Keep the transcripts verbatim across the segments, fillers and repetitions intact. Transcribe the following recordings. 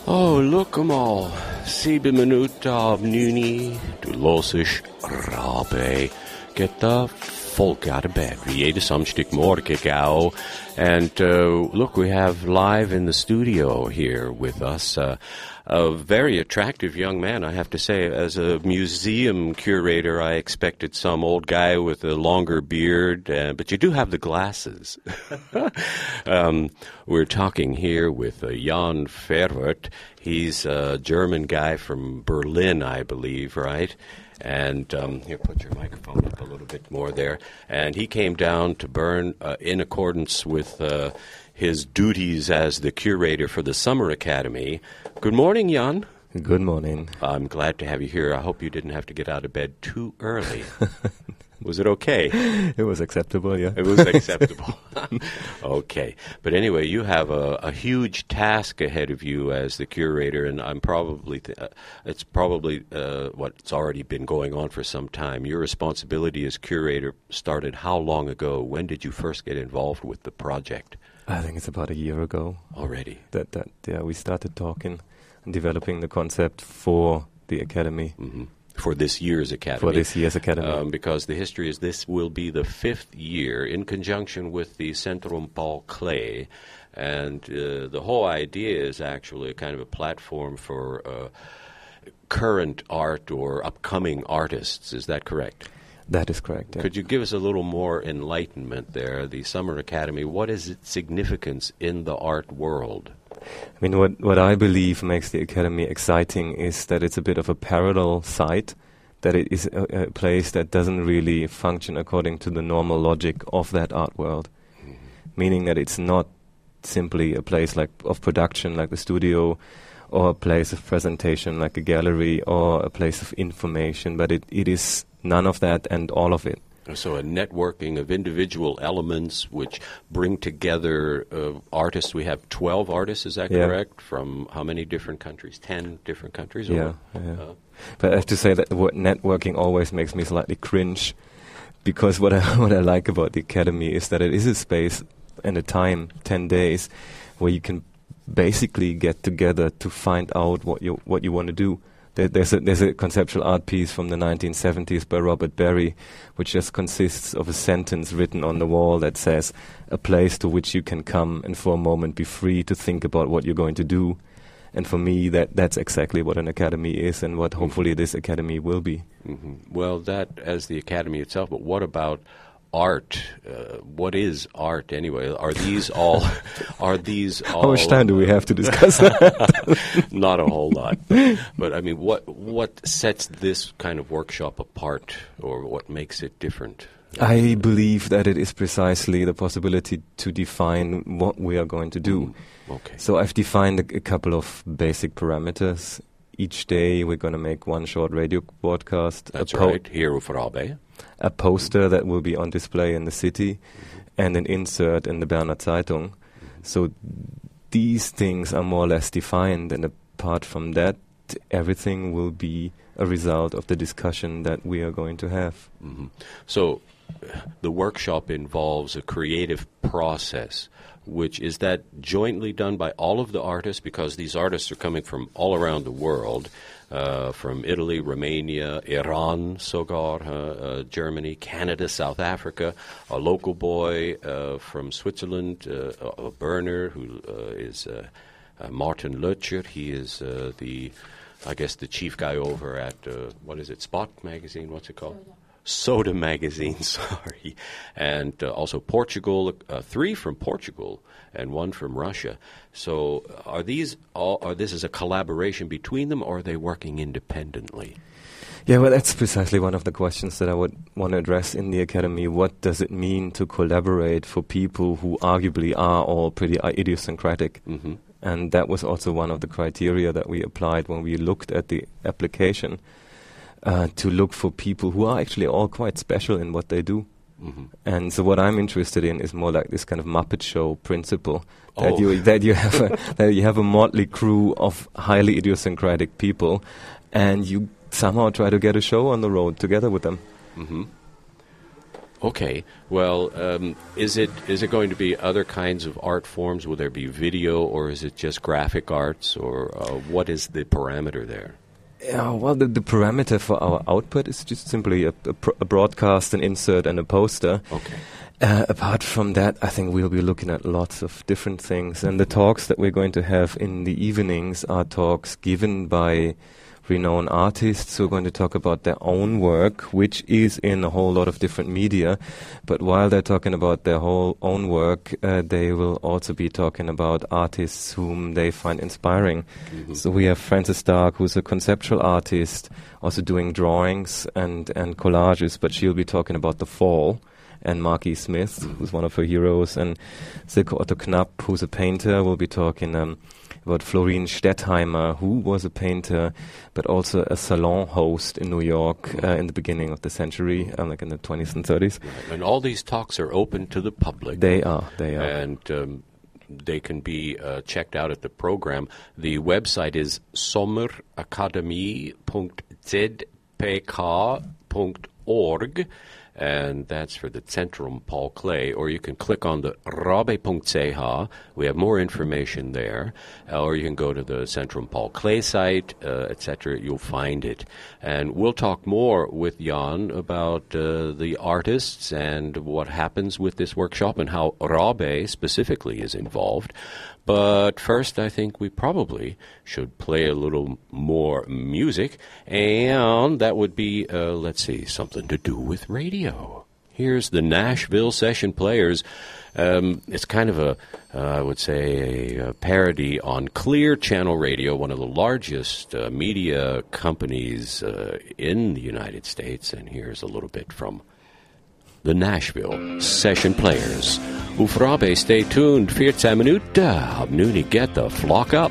Oh, look mal. Sieben Minuten av nuni. Du låser rabe. Get the folk out of bed. Vi är det samstick morgegao. And uh, look, we have live in the studio here with us uh, a very attractive young man, I have to say. As a museum curator, I expected some old guy with a longer beard, uh, but you do have the glasses. um, we're talking here with uh, Jan Verwoerd. He's a German guy from Berlin, I believe, right? And um, here, put your microphone up a little bit more there. And he came down to Bern uh, in accordance with uh, his duties as the curator for the Summer Academy. Good morning, Jan. Good morning. I'm glad to have you here. I hope you didn't have to get out of bed too early. Was it okay? It was acceptable, yeah. It was acceptable. Okay. But anyway, you have a, a huge task ahead of you as the curator, and I'm probably, th- uh, it's probably uh, what's already been going on for some time. Your responsibility as curator started how long ago? When did you first get involved with the project? I think it's about a year ago. Already? That, that yeah, we started talking and developing the concept for the Academy. Mm-hmm. For this year's Academy. For this year's Academy. Um, because the history is this will be the fifth year in conjunction with the Centrum Paul Klee. And uh, the whole idea is actually a kind of a platform for uh, current art or upcoming artists. Is that correct? That is correct, yeah. Could you give us a little more enlightenment there? The Summer Academy, what is its significance in the art world? I mean, what, what I believe makes the Academy exciting is that it's a bit of a parallel site, that it is a, a place that doesn't really function according to the normal logic of that art world, mm-hmm. meaning that it's not simply a place like of production like the studio, or a place of presentation like a gallery, or a place of information, but it, it is none of that and all of it. So a networking of individual elements which bring together uh, artists. We have twelve artists, is that yeah. correct? From how many different countries? Ten different countries? Yeah. Or, yeah. Uh, but I have to say that the word networking always makes me slightly cringe, because what I, what I like about the Academy is that it is a space and a time, ten days, where you can basically get together to find out what you what you want to do. There's a, there's a conceptual art piece from the nineteen seventies by Robert Barry, which just consists of a sentence written on the wall that says, a place to which you can come and for a moment be free to think about what you're going to do. And for me, that that's exactly what an academy is, and what hopefully this academy will be. Mm-hmm. Well, that as the academy itself, but what about art? Uh, what is art anyway? Are these all? Are these all? How much time do we have to discuss that? Not a whole lot, but I mean, what what sets this kind of workshop apart, or what makes it different? I believe that it is precisely the possibility to define what we are going to do. Mm, okay. So I've defined a, a couple of basic parameters. Each day we're going to make one short radio broadcast. That's po- right, here with Rabe. A poster mm-hmm. that will be on display in the city, mm-hmm. and an insert in the Berner Zeitung. Mm-hmm. So these things are more or less defined, and apart from that, everything will be a result of the discussion that we are going to have. Mm-hmm. So the workshop involves a creative process, which is that jointly done by all of the artists, because these artists are coming from all around the world, uh, from Italy, Romania, Iran, sogar, uh, uh, Germany, Canada, South Africa, a local boy uh, from Switzerland, uh, a, a Berner who uh, is uh, uh, Martin Lötscher. He is uh, the, I guess, the chief guy over at, uh, what is it, Spot magazine, what's it called? Soda magazine, sorry, and uh, also Portugal, uh, three from Portugal and one from Russia. So, are these all? Are this is a collaboration between them, or are they working independently? Yeah, well, that's precisely one of the questions that I would want to address in the Academy. What does it mean to collaborate for people who arguably are all pretty idiosyncratic? Mm-hmm. And that was also one of the criteria that we applied when we looked at the application. Uh, to look for people who are actually all quite special in what they do. Mm-hmm. And so what I'm interested in is more like this kind of Muppet Show principle, oh. that you that you have a that you have a motley crew of highly idiosyncratic people, and you somehow try to get a show on the road together with them. Mm-hmm. Okay. Well, um, is it is it going to be other kinds of art forms? Will there be video, or is it just graphic arts, or uh, what is the parameter there? Yeah, well, the, the parameter for our output is just simply a, a, pr- a broadcast, an insert, and a poster. Okay. Uh, apart from that, I think we'll be looking at lots of different things. And the talks that we're going to have in the evenings are talks given by renowned artists who are going to talk about their own work, which is in a whole lot of different media. But while they're talking about their whole own work, uh, they will also be talking about artists whom they find inspiring. Mm-hmm. So we have Frances Stark, who's a conceptual artist, also doing drawings and, and collages, but she'll be talking about the fall. And Marky Smith, mm-hmm. who's one of her heroes, and Silke Otto Knapp, who's a painter, will be talking um, about Florine Stettheimer, who was a painter, but also a salon host in New York uh, in the beginning of the century, um, like in the twenties and thirties. Right. And all these talks are open to the public. They are, they are. And um, they can be uh, checked out at the program. The website is sommerakademie punkt z p k punkt org. And that's for the Centrum Paul Klee, or you can click on the rabe punkt c h. We have more information there, uh, or you can go to the Centrum Paul Klee site, uh, et cetera. You'll find it. And we'll talk more with Jan about uh, the artists and what happens with this workshop and how Rabe specifically is involved. But first, I think we probably should play a little more music, and that would be, uh, let's see, something to do with radio. Here's the Nashville Session Players. Um, it's kind of a, uh, I would say, a, a parody on Clear Channel Radio, one of the largest uh, media companies uh, in the United States. And here's a little bit from the Nashville Session Players. Auf Rabe, stay tuned. fourteen Minuten. Ab Nooney, get the flock up.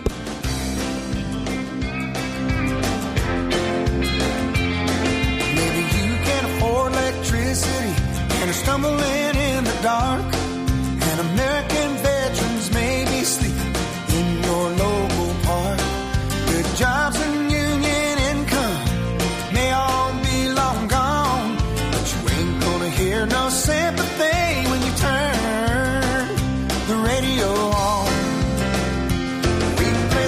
Maybe you can't afford electricity and are stumbling in the dark. And American veterans may be sleeping in your local park. Good jobs and union income may all be long gone, but you ain't gonna hear no sympathy when you turn the radio on. We play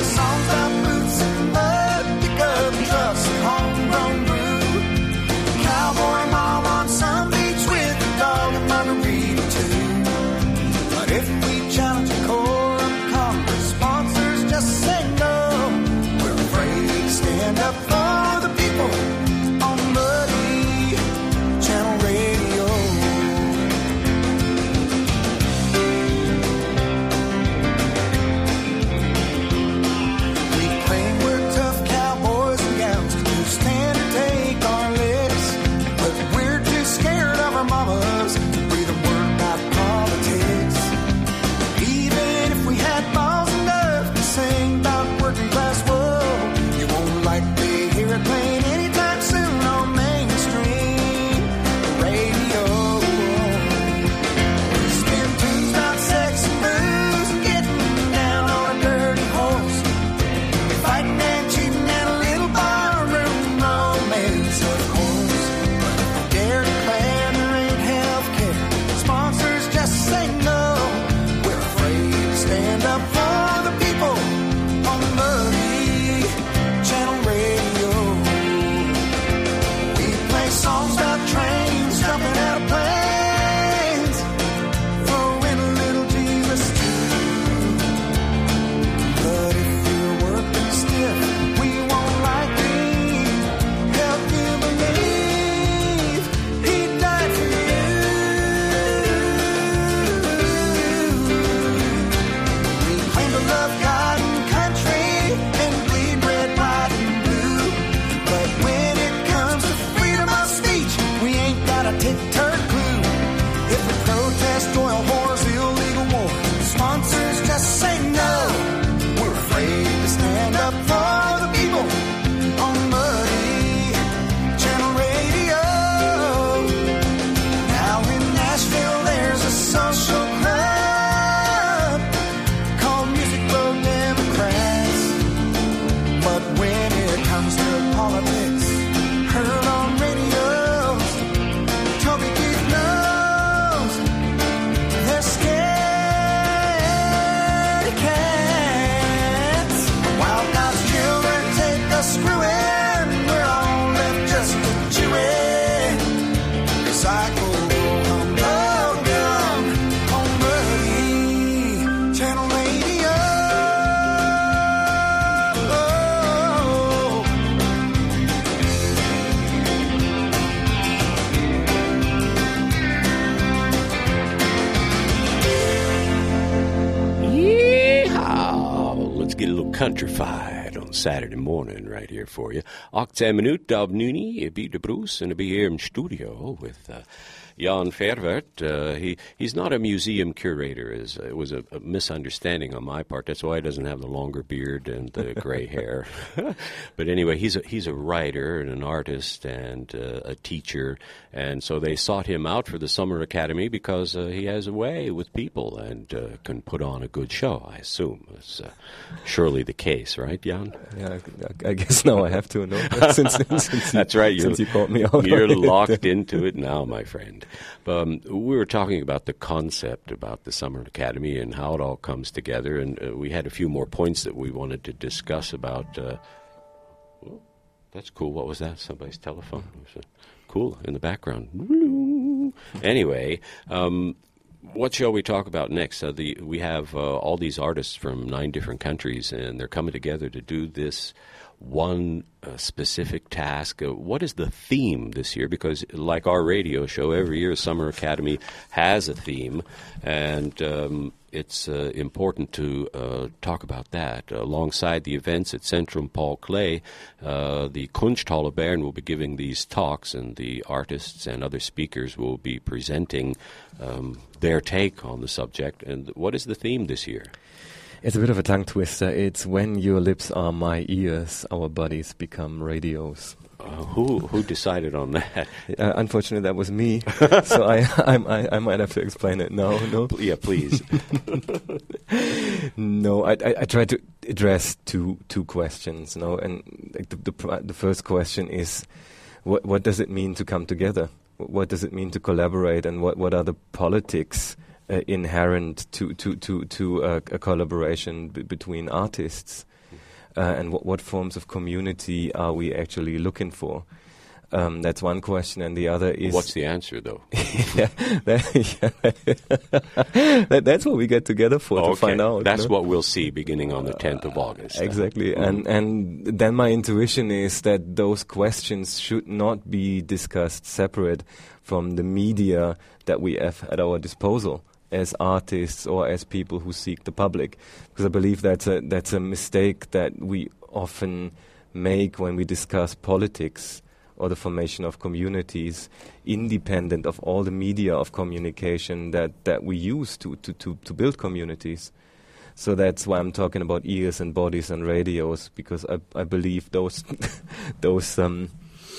Countrified on Saturday morning right here for you. Achtste minuut of Nuni, it be de Bruce, and it be here in studio with uh, Jan Verwert. Uh, he he's not a museum curator. Is it was a, a misunderstanding on my part. That's why he doesn't have the longer beard and the gray hair. But anyway, he's a, he's a writer and an artist and uh, a teacher, and so they sought him out for the Summer Academy because uh, he has a way with people and uh, can put on a good show. I assume it's uh, surely the case, right, Jan? Yeah, I, I guess now I have to know. since, since, since That's right. Since you you called me out. You're locked into it now, my friend. Um, we were talking about the concept about the Summer Academy and how it all comes together, and uh, we had a few more points that we wanted to discuss about. Uh, oh, that's cool. What was that? Somebody's telephone. It was, uh, cool in the background. Anyway, um, what shall we talk about next? Uh, the we have uh, all these artists from nine different countries, and they're coming together to do this one uh, specific task. Uh, what is the theme this year? Because like our radio show, every year Summer Academy has a theme, and um, it's uh, important to uh, talk about that. Alongside the events at Centrum Paul Klee, uh, the Kunsthalle Bern will be giving these talks, and the artists and other speakers will be presenting um, their take on the subject. And what is the theme this year? It's a bit of a tongue twister. It's when your lips are my ears, our bodies become radios. Uh, who who decided on that? Uh, unfortunately, that was me. so I, I I might have to explain it now. No, yeah, please. no, I, I I tried to address two two questions. No, and like the the, pr- the first question is, what what does it mean to come together? What does it mean to collaborate? And what what are the politics Uh, inherent to to to to uh, a collaboration b- between artists, uh, and what what forms of community are we actually looking for? Um, that's one question, and the other is what's the answer, though? yeah, that, yeah. that, that's what we get together for okay. to find out. That's no? what we'll see beginning on the tenth of August. Exactly, uh, and and then my intuition is that those questions should not be discussed separate from the media that we have at our disposal as artists or as people who seek the public, because I believe that's a that's a mistake that we often make when we discuss politics or the formation of communities, independent of all the media of communication that, that we use to, to, to, to build communities. So that's why I'm talking about ears and bodies and radios, because I I believe those those um,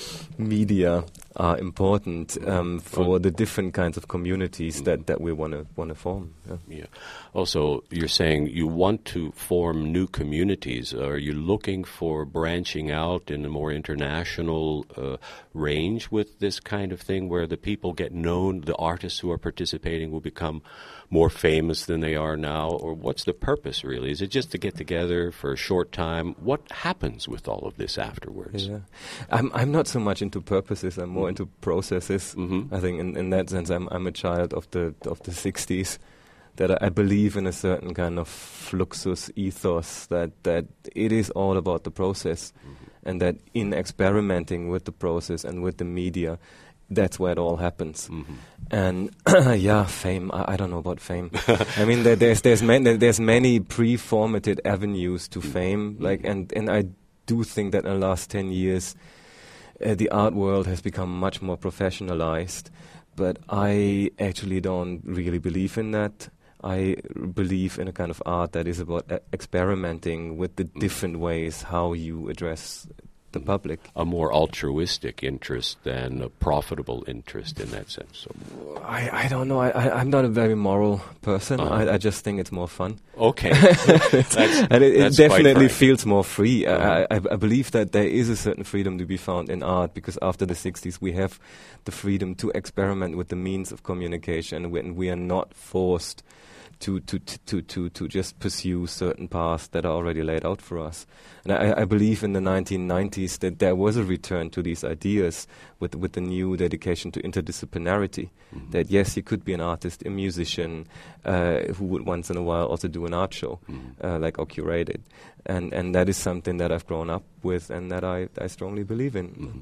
media are important um, for the different kinds of communities that, that we want to want to form. Yeah. yeah. Also, you're saying you want to form new communities. Are you looking for branching out in a more international uh, range with this kind of thing, where the people get known, the artists who are participating will become more famous than they are now? Or what's the purpose, really? Is it just to get together for a short time? What happens with all of this afterwards? Yeah. I'm I'm not so much into purposes. I'm more into processes. Mm-hmm. I think in, in that sense, I'm I'm a child of the of the sixties. That I, I believe in a certain kind of fluxus ethos. That that it is all about the process, mm-hmm. and that in experimenting with the process and with the media, that's where it all happens. Mm-hmm. And yeah, fame. I, I don't know about fame. I mean, there, there's there's many there's many pre-formatted avenues to fame. Like, and and I do think that in the last ten years, uh, the art world has become much more professionalized. But I actually don't really believe in that. I believe in a kind of art that is about uh, experimenting with the different ways how you address the public. A more altruistic interest than a profitable interest in that sense. So. I, I don't know. I, I, I'm not a very moral person. Uh-huh. I, I just think it's more fun. Okay. that's, and it, that's it definitely quite feels more free. Uh-huh. I, I, I believe that there is a certain freedom to be found in art, because after the sixties we have the freedom to experiment with the means of communication, when we are not forced to to, to, to, to just pursue certain paths that are already laid out for us. And I, I believe in the nineteen nineties that there was a return to these ideas with with the new dedication to interdisciplinarity. Mm-hmm. That yes, you could be an artist, a musician, uh, who would once in a while also do an art show, mm-hmm. uh, like or curate it. And and that is something that I've grown up with and that I, I strongly believe in. Mm-hmm.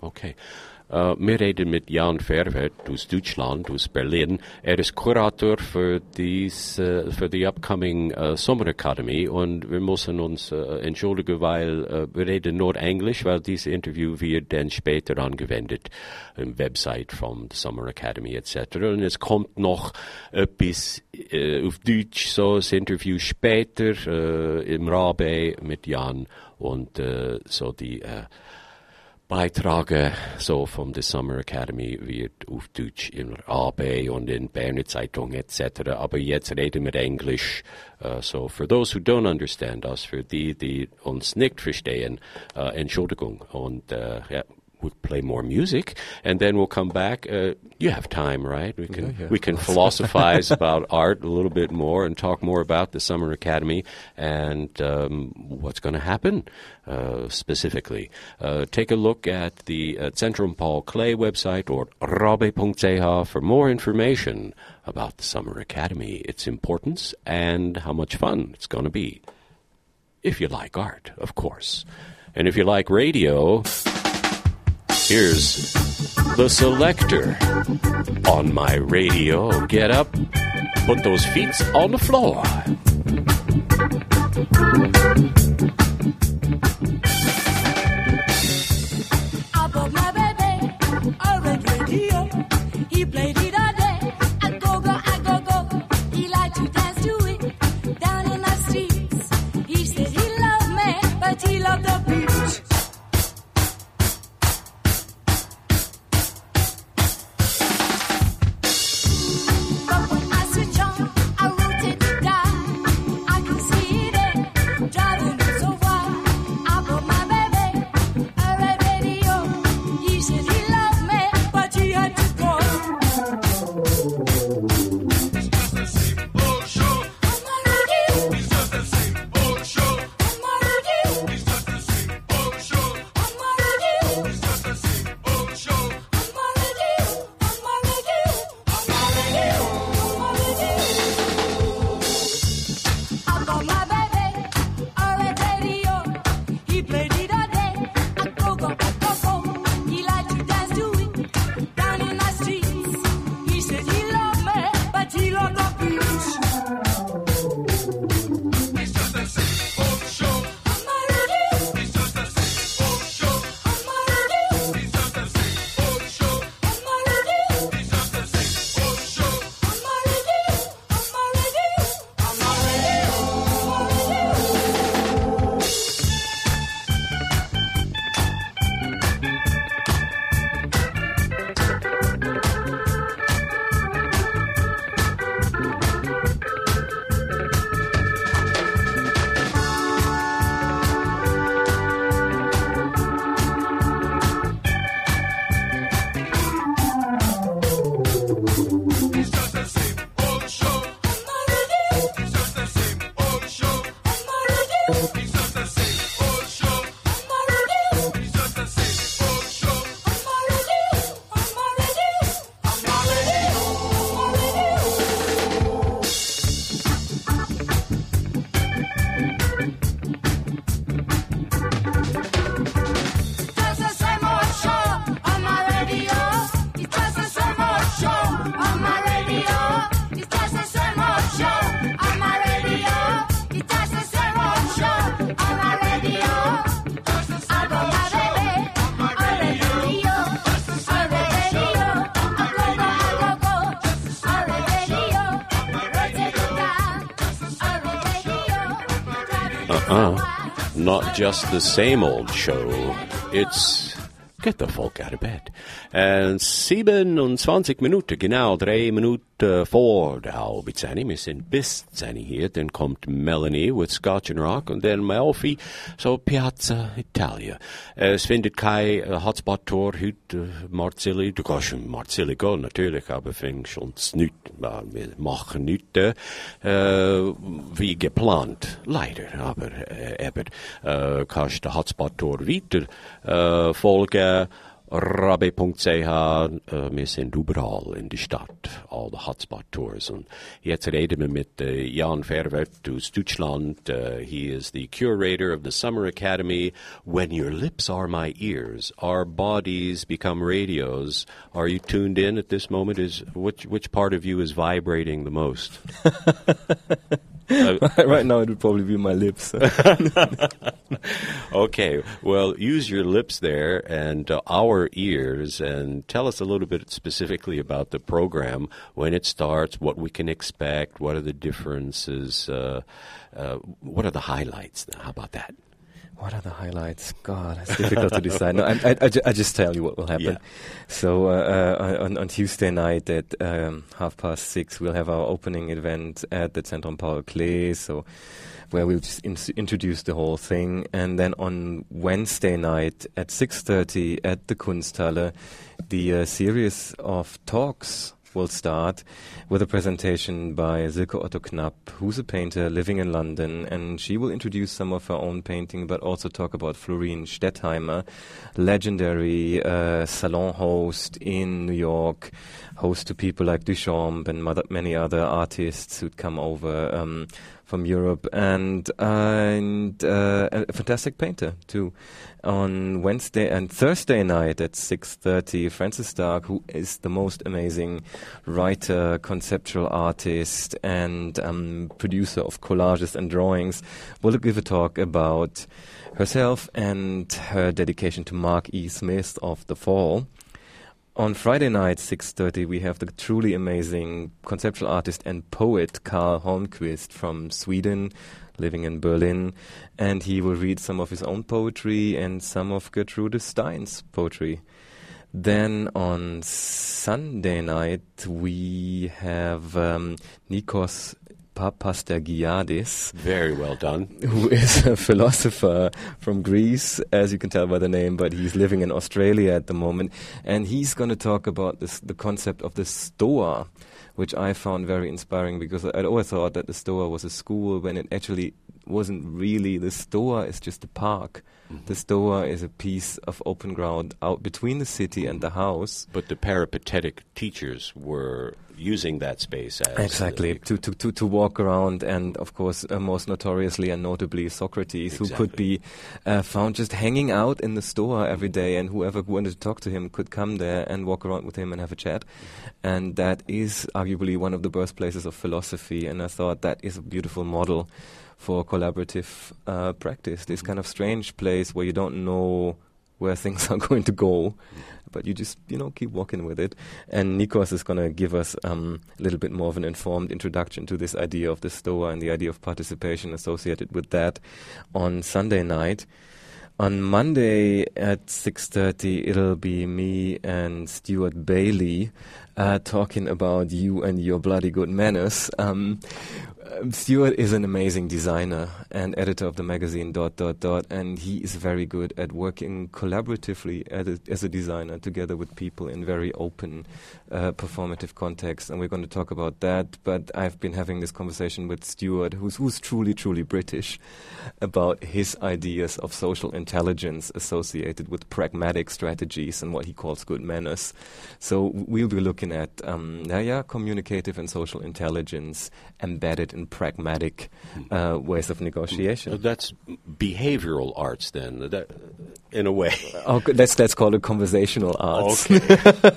okay. Uh, wir reden mit Jan Verwert aus Deutschland, aus Berlin. Er ist Kurator für, dies, uh, für die upcoming uh, Summer Academy und wir müssen uns uh, entschuldigen, weil uh, wir reden nur Englisch, weil dieses Interview wird dann später angewendet im Website von der Summer Academy et cetera. Und es kommt noch etwas uh, auf Deutsch, so das Interview später uh, im Rabe mit Jan und uh, so die uh, Beitrage so von der Summer Academy wird auf Deutsch in A B und in Berner Zeitung et cetera. Aber jetzt reden wir Englisch. Uh, so for those who don't understand us, für die, die uns nicht verstehen, uh, Entschuldigung. Und uh, yeah, we'll play more music, and then we'll come back. Uh, you have time, right? We can yeah, yeah. we can philosophize about art a little bit more and talk more about the Summer Academy and um, what's going to happen uh, specifically. Uh, take a look at the uh, Zentrum Paul Klee website or rabe dot c h for more information about the Summer Academy, its importance, and how much fun it's going to be. If you like art, of course. And if you like radio, here's The Selector on my radio. Get up, put those feet on the floor. I bought my baby a red radio. He played it all day. I go go, I go go. He liked to dance to it down in the streets. He said he loved me, but he loved the beach. Uh, not just the same old show. It's Get the Folk Out of Bed. And siebenundzwanzig Minuten, genau drei Minuten vor der halben zehn. Wir sind bis zehn hier. Dann kommt Melanie with Scotch and Rock und dann Melfi, so Piazza Italia. Es findet kein uh, Hotspot-Tour heute, uh, Marzilli. Du kannst in Marzilli gehen, natürlich, aber fängst uns nicht. Wir machen nichts äh, wie geplant, leider. Aber äh, eben, äh, kannst den Hotspot-Tour weiter äh, folgen. rabe punkt c h. Uh, wir sind überall in der Stadt, all the Hotspot Tours. Und jetzt reden wir mit uh, Jan Verwert aus Deutschland. Uh, he is the curator of the Summer Academy. When your lips are my ears, our bodies become radios. Are you tuned in at this moment? Is which which part of you is vibrating the most? Uh, right now it would probably be my lips. Okay, well, use your lips there and uh, our ears, and tell us a little bit specifically about the program, when it starts, what we can expect, what are the differences, uh, uh, what are the highlights? How about that? What are the highlights? God, it's difficult to decide. No, I, I, I, ju- I just tell you what will happen. Yeah. So uh, uh, on, on Tuesday night at um, half past six, we'll have our opening event at the Zentrum Paul Klee, so where we'll just in- introduce the whole thing. And then on Wednesday night at six thirty at the Kunsthalle, the uh, series of talks will start with a presentation by Silke Otto Knapp, who's a painter living in London, and she will introduce some of her own painting, but also talk about Florine Stettheimer, legendary uh, salon host in New York, host to people like Duchamp and mother, many other artists who'd come over um, from Europe, and, uh, and uh, a fantastic painter too. On Wednesday and Thursday night at six thirty, Francis Stark, who is the most amazing writer, conceptual artist, and um, producer of collages and drawings, will give a talk about herself and her dedication to Mark E. Smith of The Fall. On Friday night, six thirty, we have the truly amazing conceptual artist and poet Karl Holmqvist from Sweden, living in Berlin, and he will read some of his own poetry and some of Gertrude Stein's poetry. Then on Sunday night, we have um, Nikos Papastagiadis. Very well done. Who is a philosopher from Greece, as you can tell by the name, but he's living in Australia at the moment. And he's going to talk about this, the concept of the Stoa, which I found very inspiring, because I'd always thought that the Stoa was a school when it actually wasn't really. The Stoa is just a park. Mm-hmm. The Stoa is a piece of open ground out between the city and the house. But the peripatetic teachers were using that space as... Exactly, uh, to, to, to, to walk around, and of course uh, most notoriously and notably Socrates, exactly. who could be uh, found just hanging out in the Stoa every day, and whoever wanted to talk to him could come there and walk around with him and have a chat. And that is arguably one of the birthplaces of philosophy, and I thought that is a beautiful model for collaborative uh, practice, this kind of strange place where you don't know where things are going to go, but you just, you know, keep walking with it. And Nikos is going to give us um, a little bit more of an informed introduction to this idea of the Stoa and the idea of participation associated with that on Sunday night. On Monday at six thirty, it'll be me and Stuart Bailey uh, talking about you and your bloody good manners. Um, Stuart is an amazing designer and editor of the magazine dot dot dot, and he is very good at working collaboratively as a, as a designer together with people in very open uh, performative contexts, and we're going to talk about that. But I've been having this conversation with Stuart, who's who's truly truly British, about his ideas of social intelligence associated with pragmatic strategies and what he calls good manners. So we'll be looking at um, yeah, yeah, communicative and social intelligence embedded in pragmatic uh, ways of negotiation. That's behavioral arts, then, that, in a way. Oh, that's that's called a conversational arts. Okay.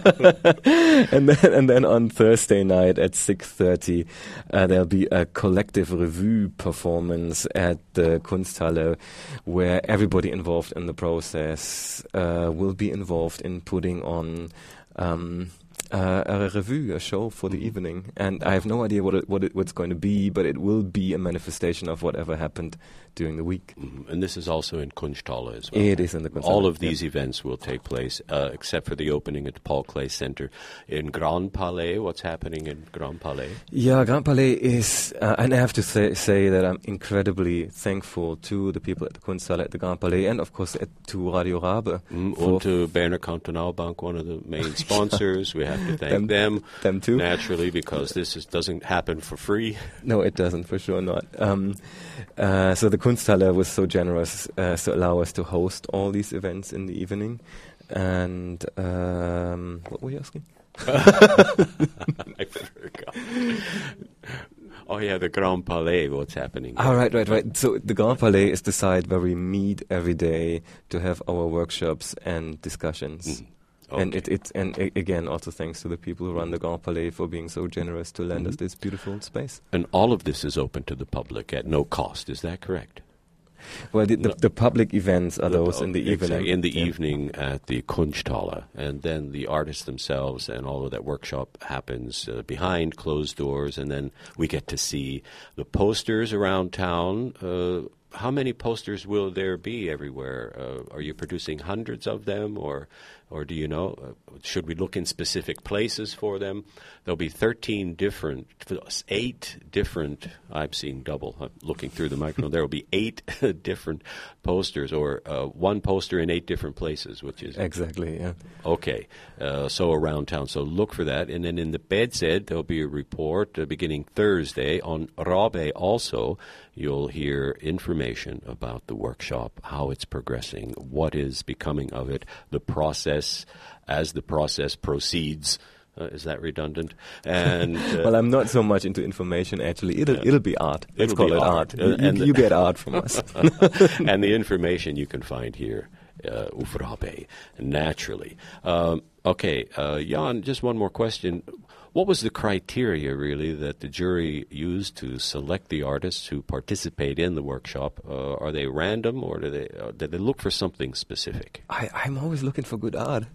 and then and then on Thursday night at six thirty, uh, there'll be a collective revue performance at the Kunsthalle, where everybody involved in the process uh, will be involved in putting on Um, Uh, a revue, a show for the evening, and I have no idea what it, what it, what's going to be, but it will be a manifestation of whatever happened during the week. Mm-hmm. And this is also in Kunsthalle as well. It is in the Kunsthalle. All of these yeah. events will take place, uh, except for the opening at the Paul Klee Center. In Grand Palais, what's happening in Grand Palais? Yeah, Grand Palais is, uh, and I have to say, say that I'm incredibly thankful to the people at the Kunsthalle, at the Grand Palais, and of course at, to Radio Rabe. Mm, and to Berner Kantonalbank, one of the main sponsors. We have to thank them, them, them too. Naturally, because this is, doesn't happen for free. No, it doesn't, for sure not. Um, uh, so the Kunsthalle was so generous uh, to allow us to host all these events in the evening. And um, what were you asking? I forgot. Oh, yeah, the Grand Palais, what's happening? Ah, right, right, right. So the Grand Palais is the site where we meet every day to have our workshops and discussions. Mm. Okay. And it, it and a- again, also thanks to the people who run the Grand Palais for being so generous to lend Mhm. us this beautiful space. And all of this is open to the public at no cost, is that correct? Well, the, the, No. the public events are The- those in the oh, exactly, evening. In the Yeah. evening at the Kunsthalle. And then the artists themselves and all of that workshop happens uh, behind closed doors. And then we get to see the posters around town. Uh, how many posters will there be everywhere? Uh, are you producing hundreds of them, or or do you know? Uh, should we look in specific places for them? There'll be thirteen different, eight different, I've seen double, I'm looking through the microphone, there will be eight different posters, or uh, one poster in eight different places, which is... Exactly, yeah. Okay, uh, so around town. So look for that. And then in the Bedzed, there'll be a report uh, beginning Thursday. On Rabe also, you'll hear information about the workshop, how it's progressing, what is becoming of it, the process, as the process proceeds. Uh, is that redundant? And uh, Well, I'm not so much into information, actually. It'll, Yeah. it'll be art. Let's It'll call be it art. art. Uh, You, and you, the- you get art from us. and the information you can find here, uh, Ufrabe, naturally. Um, okay, uh, Jan, just one more question. What was the criteria, really, that the jury used to select the artists who participate in the workshop? Uh, are they random, or do they uh, did they look for something specific? I, I'm always looking for good art.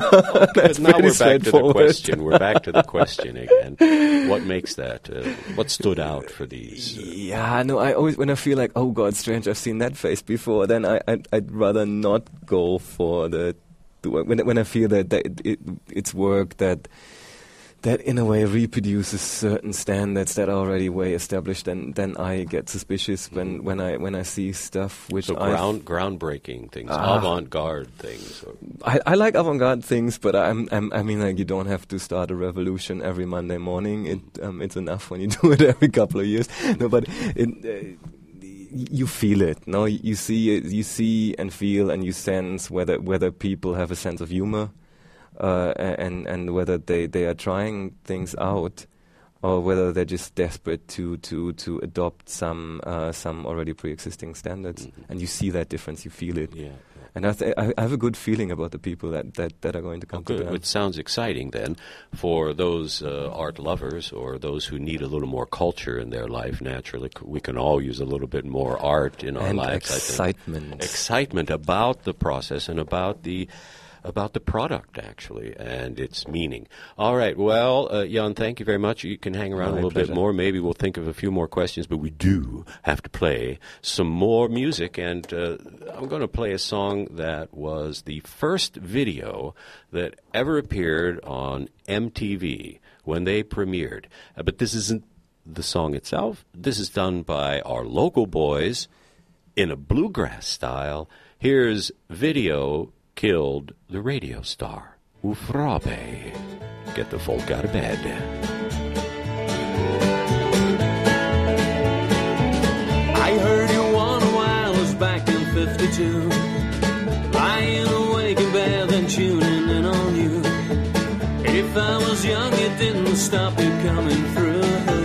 But now pretty we're back to the straightforward. question. We're back to the question again. What makes that? Uh, what stood out for these? Uh, Yeah, no, I always, when I feel like, oh God, strange, I've seen that face before, then I, I'd, I'd rather not go for the, the work. When, when I feel that, that it, it, it's work that, that in a way reproduces certain standards that are already way established, then then I get suspicious when, when I when I see stuff which so I've- ground groundbreaking things, Ah. avant-garde things. Or, I, I like avant-garde things, but I'm, I'm I mean like you don't have to start a revolution every Monday morning. It um, it's enough when you do it every couple of years. No, but it, uh, you feel it. No, you see it, you see and feel and you sense whether whether people have a sense of humor. Uh, and and whether they, they are trying things out, or whether they're just desperate to to, to adopt some uh, some already pre-existing standards, Mhm. and you see that difference, you feel it, yeah. and I, th- I I have a good feeling about the people that, that, that are going to come Oh, good. to them. It sounds exciting then for those uh, art lovers or those who need a little more culture in their life. Naturally, C- we can all use a little bit more art in our And lives. I think. excitement. Excitement about the process and about the about the product, actually, and its meaning. All right, well, uh, Jan, thank you very much. You can hang around My a little pleasure. bit more. Maybe we'll think of a few more questions, but we do have to play some more music, and uh, I'm going to play a song that was the first video that ever appeared on M T V when they premiered. Uh, but this isn't the song itself. This is done by our local boys in a bluegrass style. Here's Video Killed the Radio Star, Ufrabe. Get the folk out of bed. I heard you won a while was back in fifty-two, lying awake in bed and tuning in on you. If I was young, it didn't stop you coming through.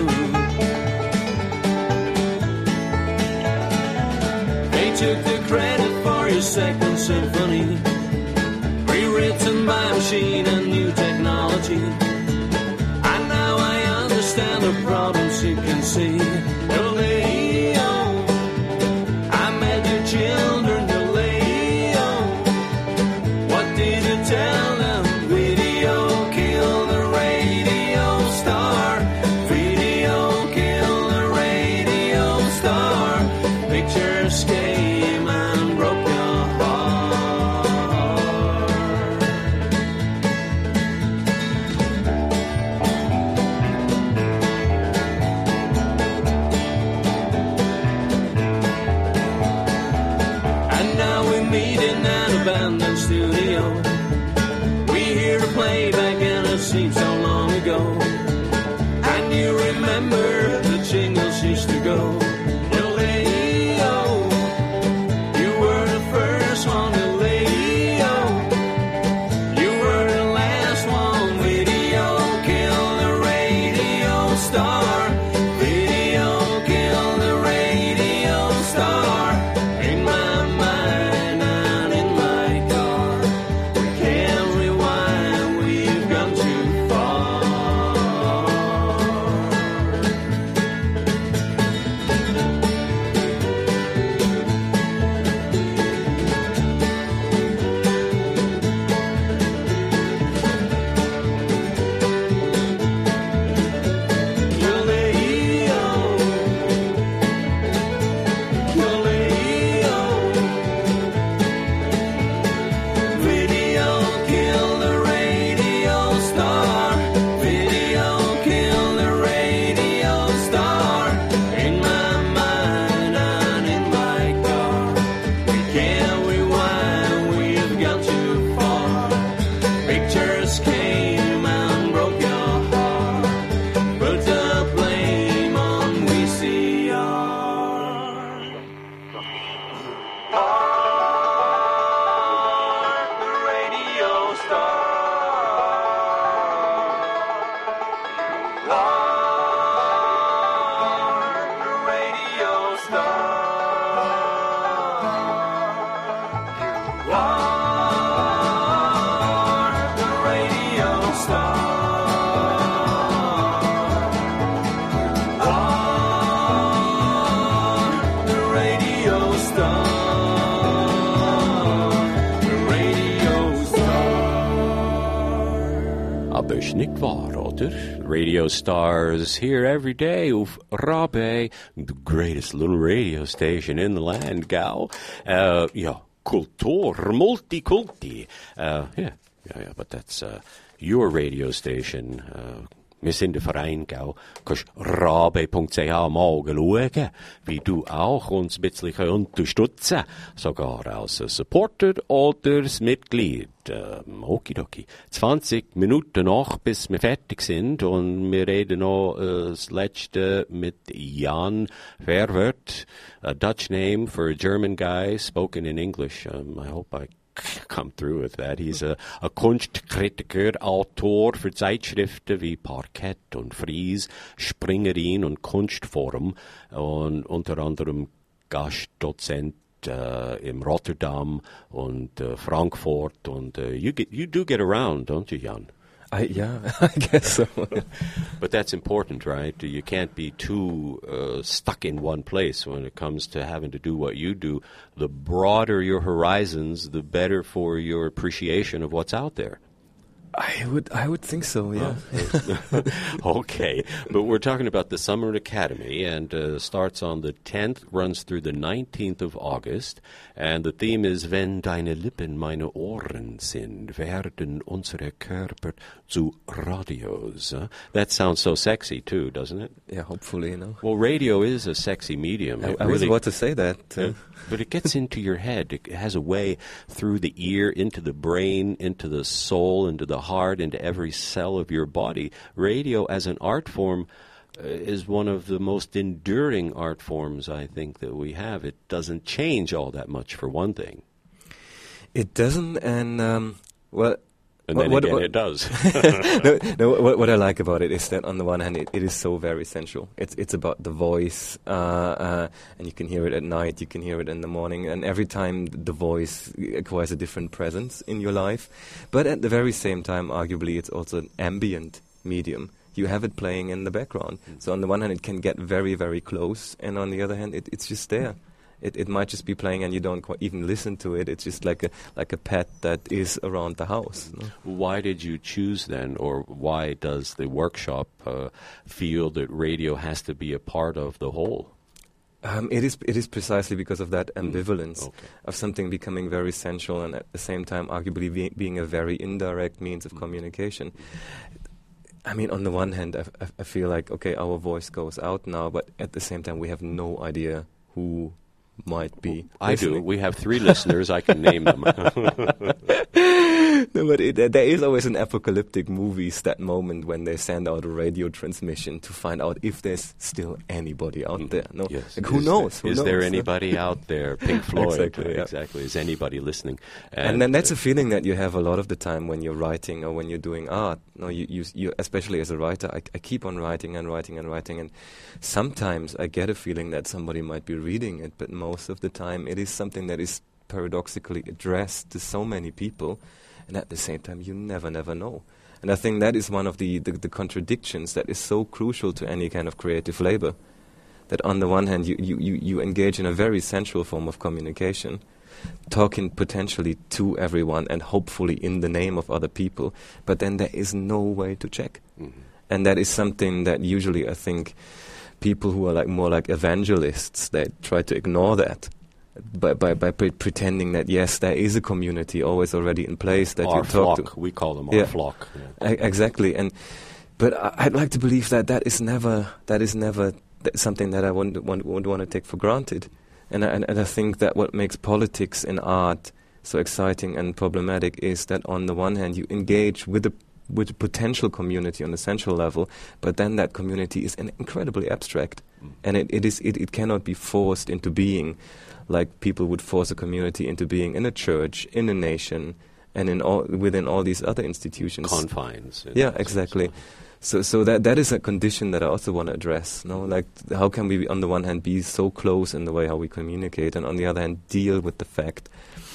They took the credit for your second symphony, rewritten by machine and new technology. And now I understand the problems you can see. Galileo, I met your children, Galileo. What did you tell them? Video killed the radio star. Video killed the radio star. Pictures came and broke your heart. And now we meet in an abandoned studio. We hear a playback and it seems so long ago. And you remember the jingles used to go. Galileo, you were the first one, Galileo. the radio star. The radio star. The radio star. Aber ist nicht wahr, oder? Radio stars here every day of Rabe, the greatest little radio station in the land, gal. Uh, yeah, Kultur, Multikulti. Uh, yeah, yeah, yeah, but that's uh, your radio station. Uh, Wir sind der Verein, gell? Kannst rabe punkt c h mal schauen, wie du auch uns ein bisschen unterstützen kannst. Sogar als Supporter oder als Mitglied. Ähm, okidoki. zwanzig Minuten noch, bis wir fertig sind. Und wir reden noch äh, das Letzte mit Jan Verwert. A Dutch name for a German guy, spoken in English. Um, I hope I come through with that. He's a, a Kunstkritiker, Autor für Zeitschriften wie Parkett und Fries, Springerin und Kunstforum und unter anderem Gastdozent uh, in Rotterdam und uh, Frankfurt und uh, you get you do get around, don't you, Jan? I, yeah, I guess so. But that's important, right? You can't be too uh, stuck in one place when it comes to having to do what you do. The broader your horizons, the better for your appreciation of what's out there. I would, I would think so. Yeah. Okay, but we're talking about the Summer Academy, and uh, starts on the tenth, runs through the nineteenth of August, and the theme is "Wenn deine Lippen meine Ohren sind, werden unsere Körper zu Radios." Uh, that sounds so sexy too, doesn't it? Yeah, hopefully, you know. Well, radio is a sexy medium. I, It I was really- about to say that. Uh, Yeah. But it gets into your head. It has a way through the ear, into the brain, into the soul, into the heart, into every cell of your body. Radio as an art form uh, is one of the most enduring art forms, I think, that we have. It doesn't change all that much, for one thing. It doesn't, and um, well. And what- then what- again, what- it does. no, no what, what I like about it is that on the one hand, it, it is so very sensual. It's it's about the voice, uh, uh, and you can hear it at night, you can hear it in the morning, and every time the voice acquires a different presence in your life. But at the very same time, arguably, it's also an ambient medium. You have it playing in the background. So on the one hand, it can get very, very close, and on the other hand, it, it's just there. It it might just be playing and you don't quite even listen to it. It's just like a like a pet that is around the house. No? Why did you choose then, or why does the workshop uh, feel that radio has to be a part of the whole? Um, it is it is precisely because of that ambivalence Okay. of something becoming very sensual and at the same time arguably be, being a very indirect means of communication. I mean, on the one hand, I, I, I feel like, okay, our voice goes out now, but at the same time we have no idea who might be I do. listening. We have three listeners. I can name them. No, but it, there is always in apocalyptic movies that moment when they send out a radio transmission to find out if there's still anybody out there. No, Yes. like, who Is knows? There, Who is there knows? anybody out there? Pink Floyd. Exactly, yeah. Exactly. Is anybody listening? And then that's a feeling that you have a lot of the time when you're writing or when you're doing art. No, you, you, you especially as a writer, I, I keep on writing and writing and writing, and sometimes I get a feeling that somebody might be reading it, but most of the time it is something that is paradoxically addressed to so many people, and at the same time you never, never know. And I think that is one of the, the, the contradictions that is so crucial to any kind of creative labor. That on the one hand you, you, you, you engage in a very sensual form of communication, talking potentially to everyone and hopefully in the name of other people, but then there is no way to check. Mm-hmm. And that is something that usually I think people who are like more like evangelists, they try to ignore that by by, by pre- pretending that yes, there is a community always already in place that our you talk flock. to. We call them Yeah. our flock. Yeah. E- exactly, and but I- I'd like to believe that that is never that is never th- something that I wouldn't want, would want to take for granted. And I, and, and I think that what makes politics in art so exciting and problematic is that on the one hand you engage with a with a potential community on a central level, but then that community is an incredibly abstract, Mm. and it, it is it, it cannot be forced into being, like people would force a community into being in a church, in a nation, and in all within all these other institutions. Confines. in Yeah, that sense, exactly. uh, So, so that that is a condition that I also want to address. No, like how can we, on the one hand, be so close in the way how we communicate, and on the other hand, deal with the fact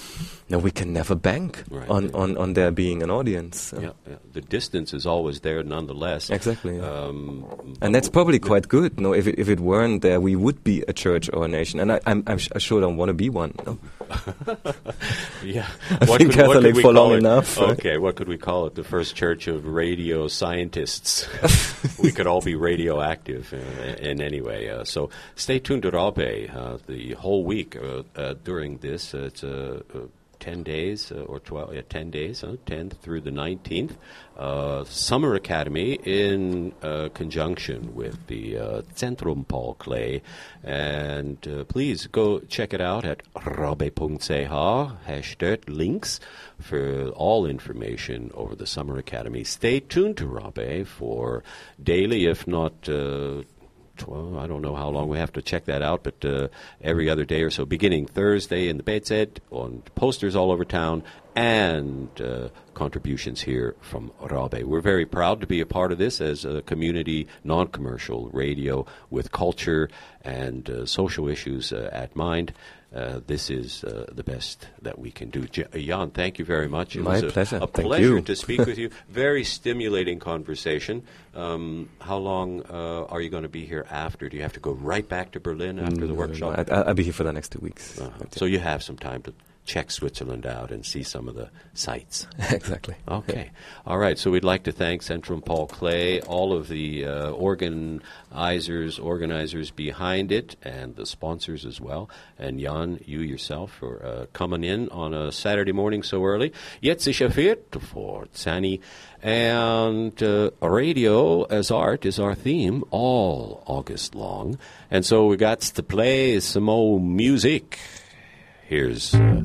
no, we can never bank Right. on, on, on there being an audience. So. Yeah, yeah. The distance is always there, nonetheless. Exactly. Yeah. Um, And that's probably quite good. No, if it, if it weren't there, we would be a church or a nation. And I, I'm, I'm sh- I sure don't want to be one. No. yeah. I've been Catholic we for call long it? enough, right? Okay, what could we call it? The first church of radio scientists. We could all be radioactive uh, in any way. Uh, so stay tuned to Rabe uh, the whole week uh, uh, during this. Uh, it's a. Uh, uh, ten days uh, or twelve, yeah, ten days, huh? tenth through the nineteenth. Uh, Summer Academy in uh, conjunction with the uh, Centrum Paul Klee. And uh, please go check it out at rabe punkt c h. Hashtag links for all information over the Summer Academy. Stay tuned to Rabe for daily, if not uh, Well, I don't know how long we have to check that out, but uh, every other day or so, beginning Thursday in the Betzed, on posters all over town, and uh, contributions here from Rabe. We're very proud to be a part of this as a community, non-commercial radio with culture and uh, social issues uh, at mind. Uh, this is uh, the best that we can do. J- Jan, thank you very much. It My was a, pleasure. a Thank pleasure you. to speak with you. Very stimulating conversation. Um, how long uh, are you going to be here after? Do you have to go right back to Berlin after the Mm, workshop? I, I'll be here for the next two weeks. Uh-huh. So you have some time to check Switzerland out and see some of the sights. Exactly. Okay. All right. So we'd like to thank Centrum Paul Klee, all of the uh, organizers, organizers behind it, and the sponsors as well. And Jan, you yourself, for uh, coming in on a Saturday morning so early. Jetzt ist er viert vor Zani. And uh, radio as art is our theme all August long. And so we got to play some old music. Here's uh,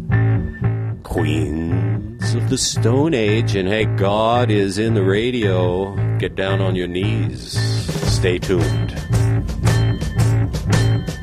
Queens of the Stone Age. And hey, God is in the radio. Get down on your knees. Stay tuned.